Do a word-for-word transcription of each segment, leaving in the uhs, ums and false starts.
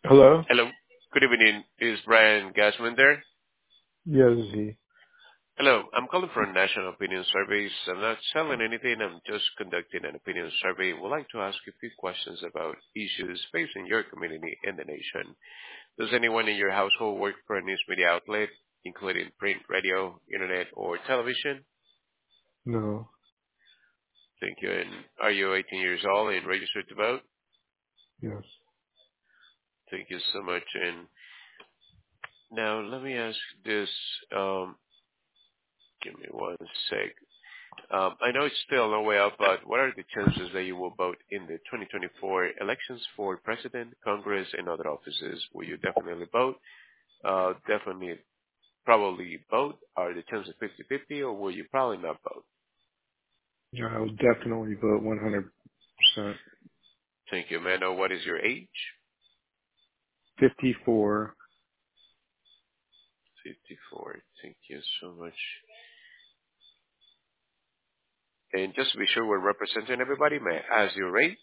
Hello? Hello. Good evening. Is Brian Gasman there? Yes, this is he. Hello. I'm calling for a national opinion surveys. I'm not selling anything. I'm just conducting an opinion survey. Would like to ask you a few questions about issues facing your community and the nation. Does anyone in your household work for a news media outlet, including print, radio, internet, or television? No. Thank you. And are you eighteen years old and registered to vote? Yes. Thank you so much. And now let me ask this. Um, give me one sec. Um, I know it's still a long way out, but what are the chances that you will vote in the twenty twenty-four elections for president, Congress, and other offices? Will you definitely vote? Uh, definitely, probably vote? Are the chances fifty-fifty, or will you probably not vote? Yeah, I would definitely vote one hundred percent. Thank you, man. Now, what is your age? fifty-four. fifty-four. Thank you so much. And just to be sure we're representing everybody, may I ask your race?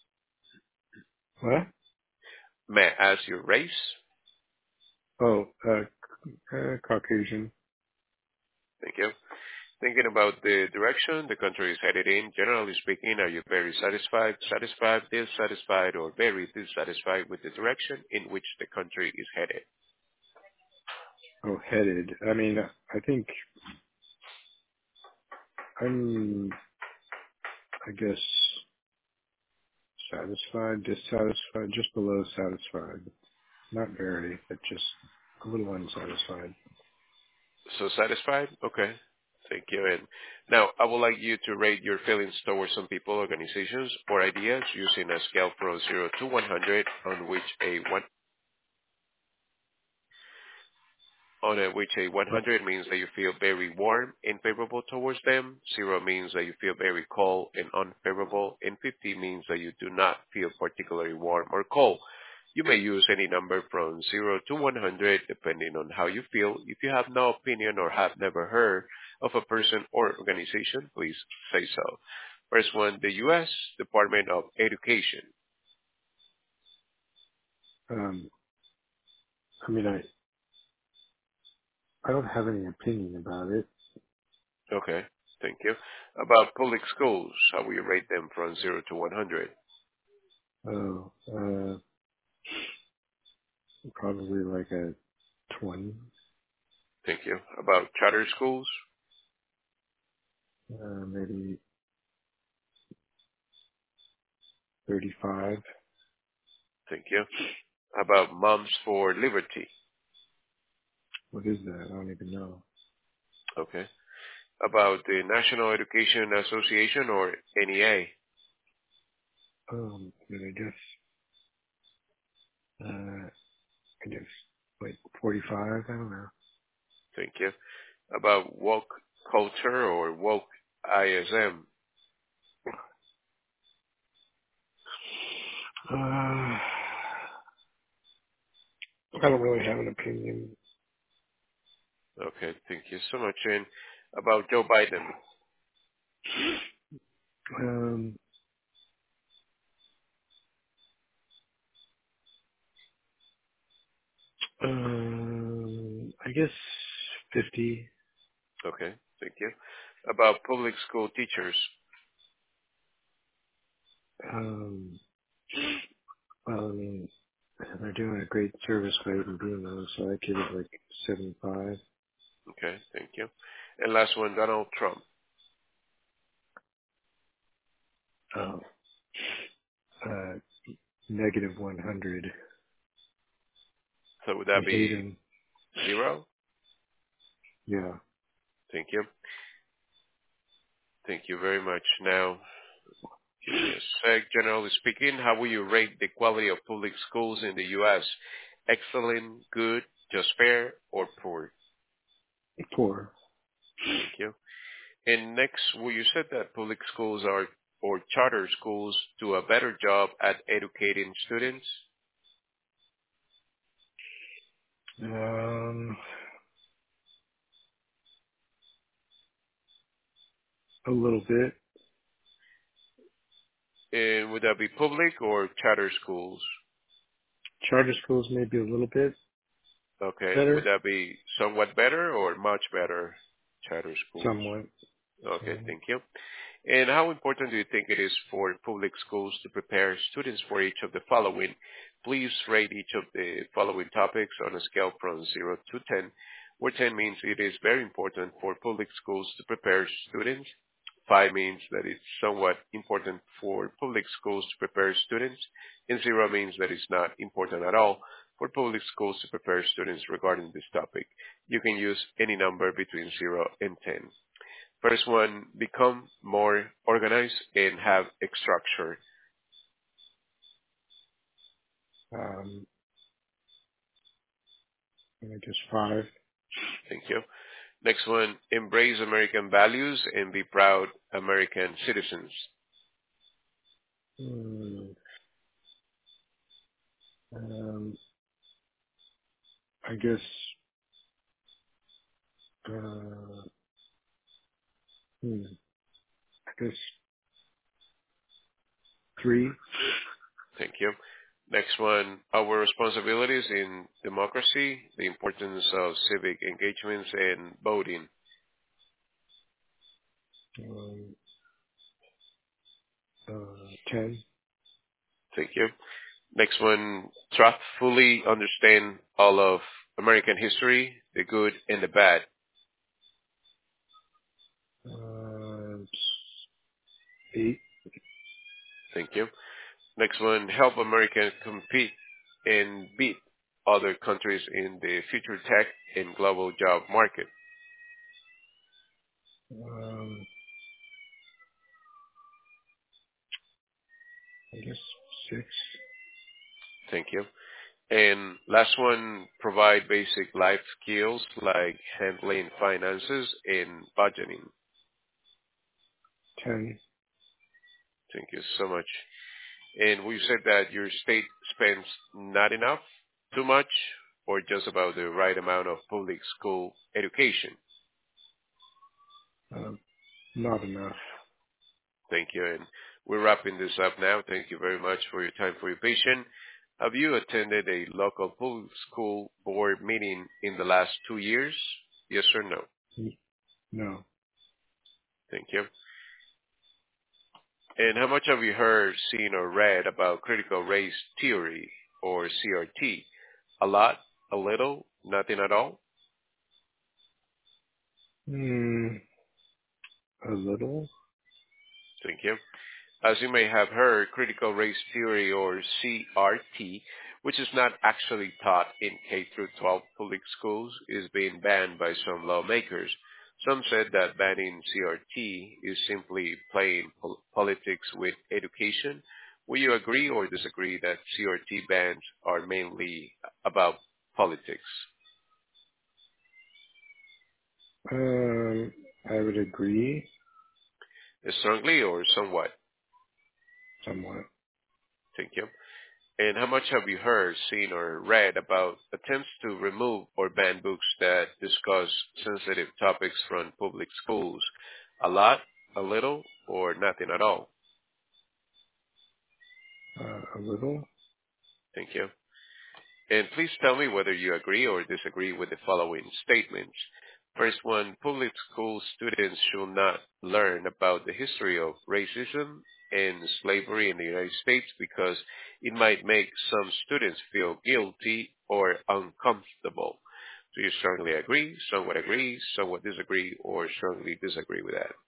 What? May I ask your race? Oh, uh, uh, Caucasian. Thank you. Thinking about the direction the country is headed in, generally speaking, are you very satisfied, satisfied, dissatisfied, or very dissatisfied with the direction in which the country is headed? Oh, headed. I mean, I think I'm, I guess, satisfied, dissatisfied, just below satisfied. Not very, but just a little unsatisfied. So satisfied? Okay. Thank you. And now I would like you to rate your feelings towards some people, organizations, or ideas using a scale from zero to one hundred, on which a one on a which a But, one hundred means that you feel very warm and favorable towards them, zero means that you feel very cold and unfavorable, and fifty means that you do not feel particularly warm or cold. You may use any number from zero to one hundred depending on how you feel. If you have no opinion or have never heard of a person or organization, please say so. First one, the U S Department of Education. um, I mean, I, I don't have any opinion about it. Okay, thank you. About public schools, how will you rate them from zero to one hundred? Oh, uh, probably like a twenty. Thank you. About charter schools? Uh, maybe thirty-five. Thank you. About Moms for Liberty? What is that? I don't even know. Okay. About the National Education Association, or N E A? Um, but I guess, uh, I guess, like forty-five. I don't know. Thank you. About woke culture, or woke I S M? Uh, I don't really have an opinion. Okay, thank you so much. And about Joe Biden? Um, um, I guess fifty. Okay, thank you. About public school teachers? Um, well, I mean, they're doing a great service by even being those, so I give it like seventy-five. Okay, thank you. And last one, Donald Trump. Oh, uh, negative one hundred. So would I that hate be him. zero? Yeah. Thank you. Thank you very much. Now, give me a sec. Generally speaking, how will you rate the quality of public schools in the U S? Excellent, good, just fair, or poor? Four. Thank you. And next, will you say that public schools are or charter schools do a better job at educating students? Um, a little bit. And would that be public or charter schools? charter schools maybe a little bit Okay. Would better, that be somewhat better or much better? Charter schools. somewhat. Okay, So, thank you. And how important do you think it is for public schools to prepare students for each of the following? Please rate each of the following topics on a scale from zero to ten, where ten means it is very important for public schools to prepare students. five means that it's somewhat important for public schools to prepare students, and zero means that it's not important at all for public schools to prepare students regarding this topic. You can use any number between zero and ten. First one, become more organized and have a structure. um, I guess five. Thank you. Next one, embrace American values and be proud American citizens. Hmm, um, I guess, uh, hmm, I guess three. Thank you. Next one, our responsibilities in democracy, the importance of civic engagements and voting. Um, uh, ten. Thank you. Next one, try to fully understand all of American history, the good and the bad. Uh, eight. Thank you. Next one, help Americans compete and beat other countries in the future tech and global job market. Um, I guess six. Thank you. And last one, provide basic life skills like handling finances and budgeting. Ten. Thank you so much. And we said that your state spends not enough, too much, or just about the right amount of public school education. Um, not enough. Thank you. And we're wrapping this up now. Thank you very much for your time, for your patience. Have you attended a local public school board meeting in the last two years? Yes or no? No. Thank you. And how much have you heard, seen, or read about critical race theory or C R T? A lot, a little, nothing at all? Hmm. A little. Thank you. As you may have heard, critical race theory or C R T, which is not actually taught in K through twelve public schools, is being banned by some lawmakers. Some said that banning C R T is simply playing pol- politics with education. Will you agree or disagree that C R T bans are mainly about politics? Um, I would agree Strongly or somewhat? somewhat. Thank you. And how much have you heard, seen, or read about attempts to remove or ban books that discuss sensitive topics from public schools? A lot, a little, or nothing at all? Uh, a little. Thank you. And please tell me whether you agree or disagree with the following statements. First one, public school students should not learn about the history of racism and slavery in the United States because it might make some students feel guilty or uncomfortable. Do you strongly agree, somewhat agree, somewhat disagree, or strongly disagree with that?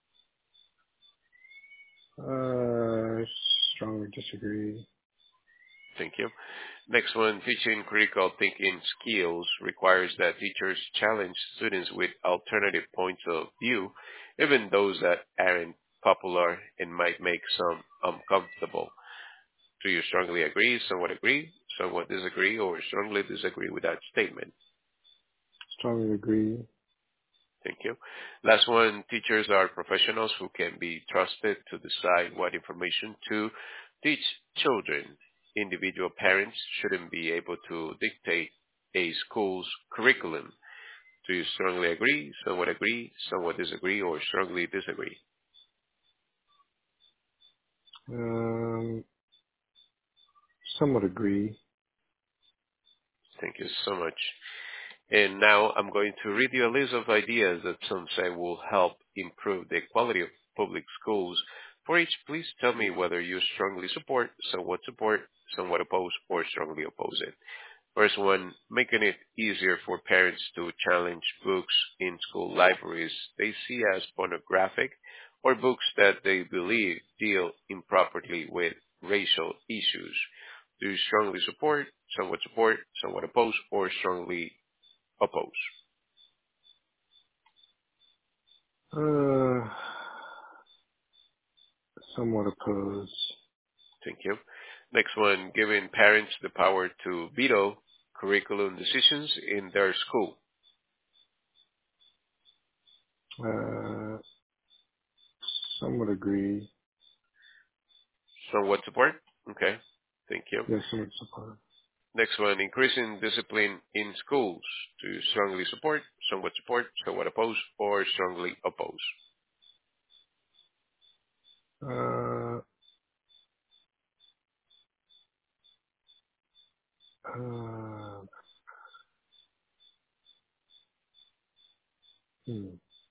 Uh, strongly disagree. Thank you. Next one, teaching critical thinking skills requires that teachers challenge students with alternative points of view, even those that aren't popular and might make some uncomfortable. Do you strongly agree, somewhat agree, somewhat disagree, or strongly disagree with that statement? Strongly agree. Thank you. Last one, teachers are professionals who can be trusted to decide what information to teach children. Individual parents shouldn't be able to dictate a school's curriculum. Do you strongly agree, somewhat agree, somewhat disagree, or strongly disagree? Um, somewhat agree. Thank you so much. And now I'm going to read you a list of ideas that some say will help improve the quality of public schools. For each, please tell me whether you strongly support, somewhat support, somewhat oppose, or strongly oppose it. First one, making it easier for parents to challenge books in school libraries they see as pornographic or books that they believe deal improperly with racial issues. Do you strongly support, somewhat support, somewhat oppose, or strongly oppose? Uh, somewhat opposed. Thank you. Next one, giving parents the power to veto curriculum decisions in their school. Uh, somewhat agree. Somewhat support? Okay. Thank you. Yes, somewhat support. Next one, increasing discipline in schools. Do you strongly support, somewhat support, somewhat oppose, or strongly oppose? Uh, uh, hmm,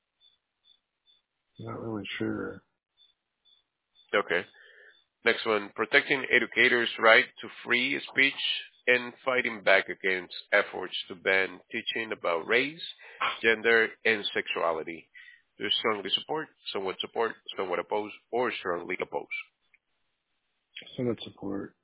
not really sure. Okay. Next one, protecting educators' right to free speech and fighting back against efforts to ban teaching about race, gender, and sexuality. Do you strongly support, somewhat support, somewhat oppose, or strongly oppose? Somewhat support.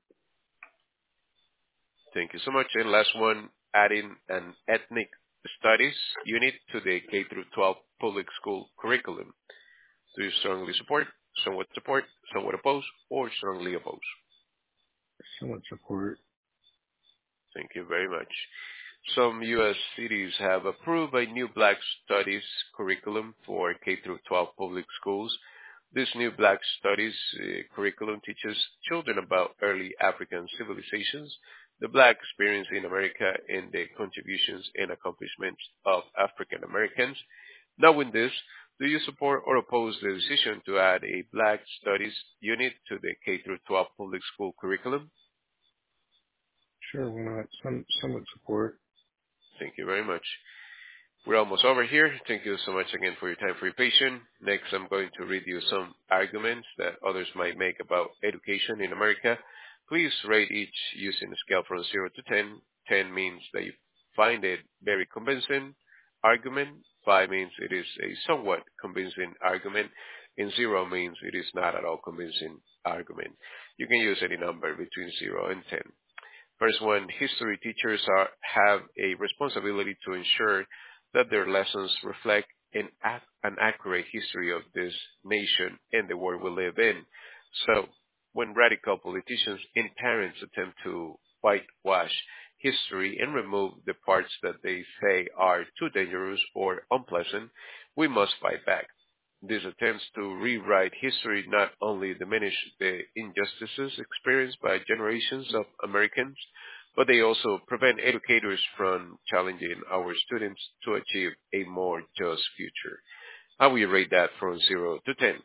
Thank you so much. And last one, adding an ethnic studies unit to the K through twelve public school curriculum. Do you strongly support, somewhat support, somewhat oppose, or strongly oppose? Somewhat support. Thank you very much. Some U S cities have approved a new Black Studies curriculum for K through twelve public schools. This new Black Studies uh, curriculum teaches children about early African civilizations, the Black experience in America, and the contributions and accomplishments of African Americans. Knowing this, do you support or oppose the decision to add a Black Studies unit to the K through twelve public school curriculum? Sure, why not? Some, somewhat support. Thank you very much. We're almost over here. Thank you so much again for your time, for your patience. Next, I'm going to read you some arguments that others might make about education in America. Please rate each using a scale from zero to ten. ten means that you find it very convincing argument. five means it is a somewhat convincing argument. And zero means it is not at all convincing argument. You can use any number between zero and ten. First one, history teachers are, have a responsibility to ensure that their lessons reflect an, ac- an accurate history of this nation and the world we live in. So when radical politicians and parents attempt to whitewash history and remove the parts that they say are too dangerous or unpleasant, we must fight back. These attempts to rewrite history not only diminish the injustices experienced by generations of Americans, but they also prevent educators from challenging our students to achieve a more just future. How will you rate that from zero to ten?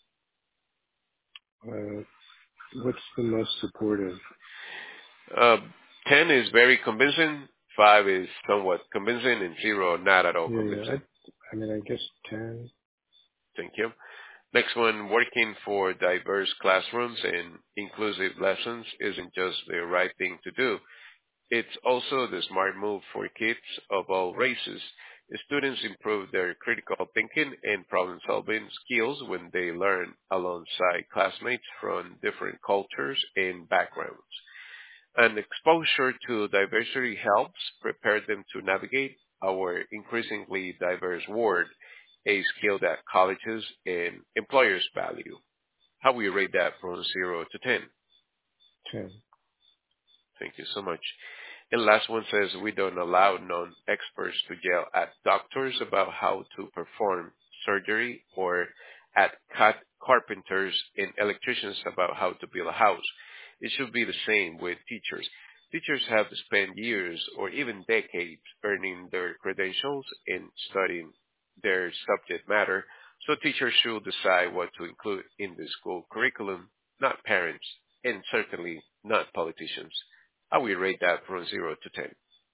Uh, what's the most supportive? Uh, ten is very convincing, five is somewhat convincing, and zero not at all Yeah, yeah. convincing. I, I mean, I guess ten. Thank you. Next one, working for diverse classrooms and inclusive lessons isn't just the right thing to do. It's also the smart move for kids of all races. Students improve their critical thinking and problem-solving skills when they learn alongside classmates from different cultures and backgrounds. And exposure to diversity helps prepare them to navigate our increasingly diverse world, a skill that colleges and employers value. How will you rate that from zero to ten? ten. Thank you so much. And last one says we don't allow non-experts to yell at doctors about how to perform surgery or at cut carpenters and electricians about how to build a house. It should be the same with teachers. Teachers have spent years or even decades earning their credentials and studying their subject matter, so teachers should decide what to include in the school curriculum, not parents, and certainly not politicians. I will rate that from zero to ten.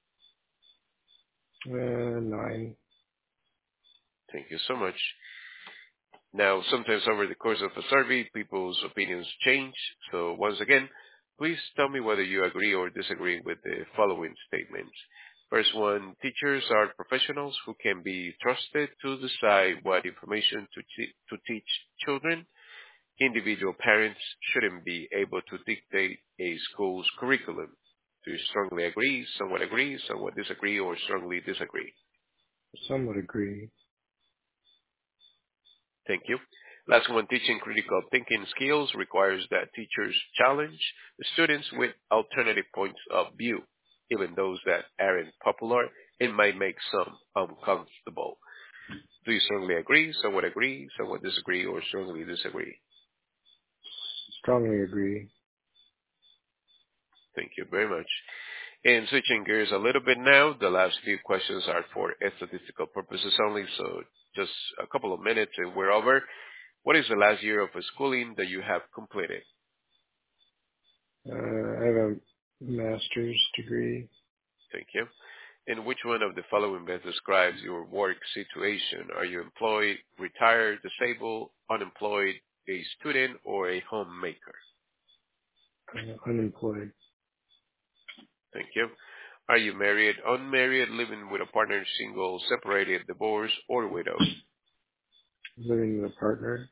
Uh, nine. Thank you so much. Now, sometimes over the course of a survey, people's opinions change. So once again, please tell me whether you agree or disagree with the following statements. First one, teachers are professionals who can be trusted to decide what information to, te- to teach children. Individual parents shouldn't be able to dictate a school's curriculum. Do you strongly agree, somewhat agree, somewhat disagree, or strongly disagree? Some would agree. Thank you. Last one, teaching critical thinking skills requires that teachers challenge the students with alternative points of view, even those that aren't popular and might make some uncomfortable. Do you strongly agree, somewhat agree, somewhat disagree, or strongly disagree? Strongly agree. Thank you very much. And switching gears a little bit now, the last few questions are for statistical purposes only, so just a couple of minutes and we're over. What is the last year of schooling that you have completed? Uh, I have a master's degree. Thank you. And which one of the following best describes your work situation? Are you employed, retired, disabled, unemployed, a student, or a homemaker? Uh, unemployed. Thank you. Are you married, unmarried, living with a partner, single, separated, divorced, or widowed? Living with a partner.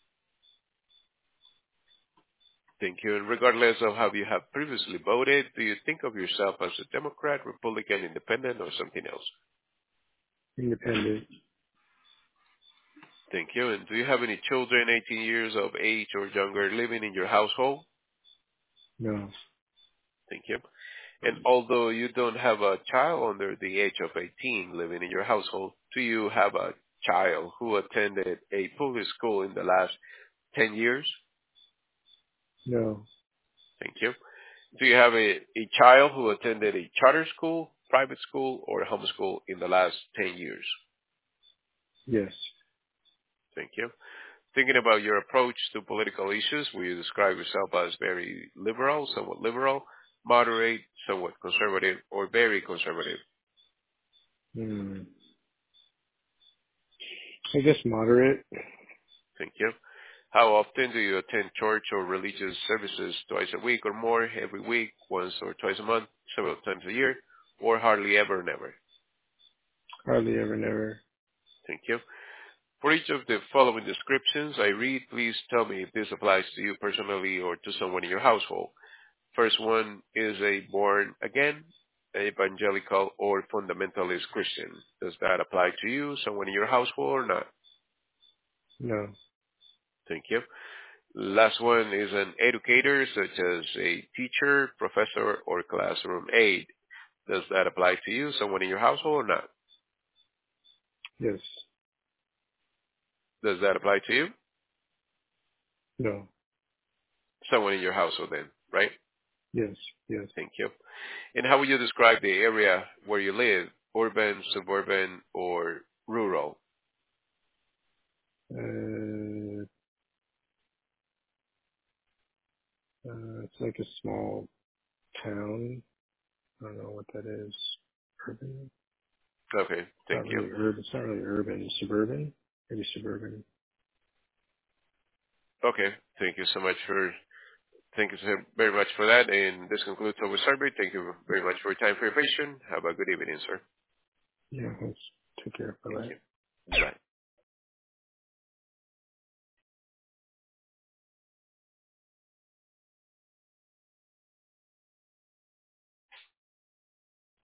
Thank you. And regardless of how you have previously voted, do you think of yourself as a Democrat, Republican, Independent, or something else? Independent. Thank you. And do you have any children eighteen years of age or younger living in your household? No. Thank you. And although you don't have a child under the age of eighteen living in your household, do you have a child who attended a public school in the last ten years? No. Thank you. Do you have a, a child who attended a charter school, private school, or homeschool in the last ten years? Yes. Thank you. Thinking about your approach to political issues, will you describe yourself as very liberal, somewhat liberal, moderate, somewhat conservative, or very conservative? Hmm. I guess moderate. Thank you. How often do you attend church or religious services? Twice a week or more, every week, once or twice a month, several times a year, or hardly ever, never? Hardly ever, never. Thank you. For each of the following descriptions I read, please tell me if this applies to you personally or to someone in your household. First one is a born again, evangelical, or fundamentalist Christian. Does that apply to you, someone in your household, or not? No. Thank you. Last one is an educator, such as a teacher, professor, or classroom aide. Does that apply to you, someone in your household, or not? Yes. Does that apply to you? No. Someone in your household then, right? Yes. Yes. Thank you. And how would you describe the area where you live? Urban, suburban, or rural? Uh, uh, it's like a small town. I don't know what that is. Urban? Okay, thank Not you. really urban. It's not really urban. Suburban? Maybe suburban. Okay, thank you so much for thank you so very much for that. And this concludes our survey. Thank you very much for your time, for your patience. Have a good evening, sir. Yeah. Let's take care. Thank Bye. you. Bye.